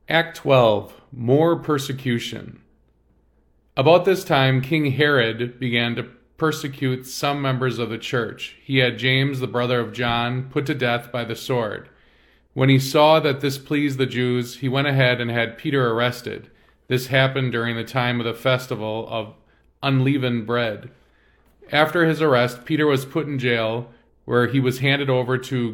Act 12. More persecution. About this time, King Herod began to persecute some members of the church. He had James, the brother of John, put to death by the sword. When he saw that this pleased the Jews, he went ahead and had Peter arrested. This happened during the time of the festival of unleavened bread. After his arrest, Peter was put in jail, where he was handed over to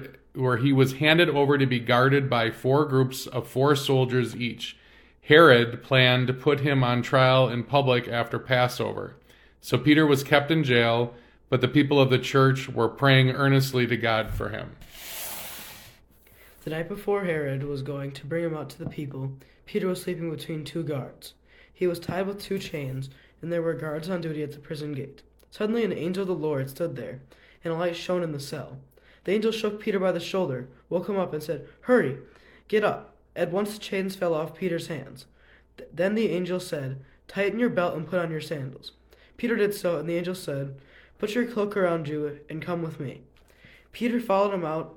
be guarded by 4 groups of 4 soldiers each. Herod planned to put him on trial in public after Passover. So Peter was kept in jail, but the people of the church were praying earnestly to God for him. The night before Herod was going to bring him out to the people, Peter was sleeping between 2 guards. He was tied with 2 chains, and there were guards on duty at the prison gate. Suddenly an angel of the Lord stood there, and a light shone in the cell. The angel shook Peter by the shoulder, woke him up, and said, "Hurry, get up." At once the chains fell off Peter's hands. Then the angel said, "Tighten your belt and put on your sandals." Peter did so, and the angel said, "Put your cloak around you and come with me." Peter followed him out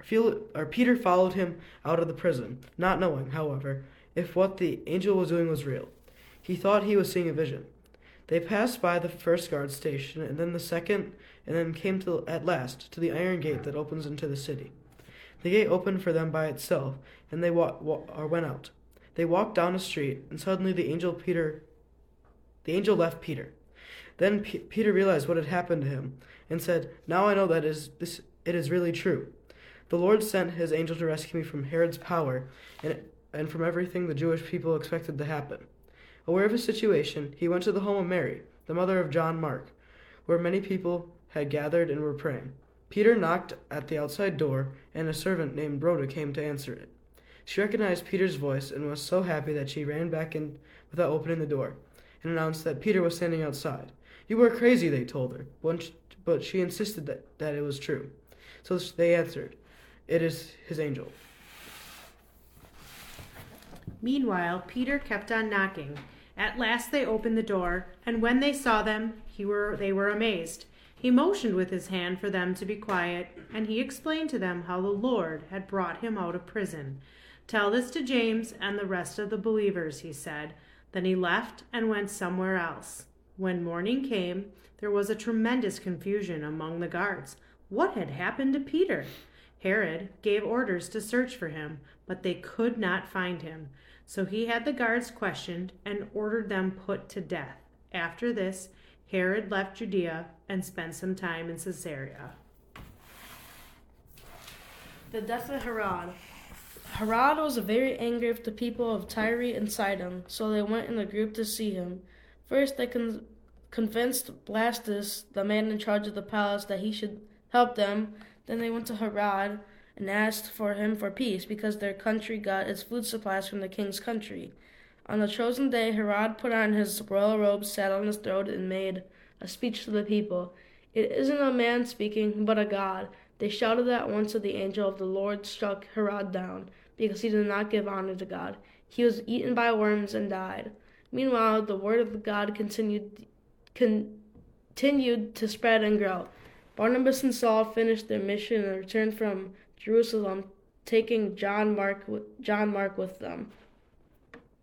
of the prison, not knowing, however, if what the angel was doing was real. He thought he was seeing a vision. They passed by the first guard station, and then the second, and then came at last to the iron gate that opens into the city. The gate opened for them by itself, and they went out. They walked down a street, and suddenly the angel left Peter. Then Peter realized what had happened to him, and said, "Now I know that it is really true. The Lord sent his angel to rescue me from Herod's power and from everything the Jewish people expected to happen." Aware of his situation, he went to the home of Mary, the mother of John Mark, where many people had gathered and were praying. Peter knocked at the outside door, and a servant named Rhoda came to answer it. She recognized Peter's voice and was so happy that she ran back in without opening the door, and announced that Peter was standing outside. "You are crazy," they told her, but she insisted that it was true. So they answered, "It is his angel." Meanwhile, Peter kept on knocking. At last they opened the door, and when they saw them, they were amazed. He motioned with his hand for them to be quiet, and he explained to them how the Lord had brought him out of prison. "Tell this to James and the rest of the believers," he said. Then he left and went somewhere else. When morning came, there was a tremendous confusion among the guards. What had happened to Peter? Herod gave orders to search for him, but they could not find him. So he had the guards questioned and ordered them put to death. After this, Herod left Judea and spent some time in Caesarea. The death of Herod. Herod was very angry with the people of Tyre and Sidon, so they went in a group to see him. First, they convinced Blastus, the man in charge of the palace, that he should help them. Then they went to Herod and asked him for peace, because their country got its food supplies from the king's country. On the chosen day, Herod put on his royal robes, sat on his throne, and made a speech to the people. "It isn't a man speaking, but a God." They shouted at once, and the angel of the Lord struck Herod down, because he did not give honor to God. He was eaten by worms and died. Meanwhile, the word of God continued to spread and grow. Barnabas and Saul finished their mission and returned from Jerusalem, taking John Mark with them.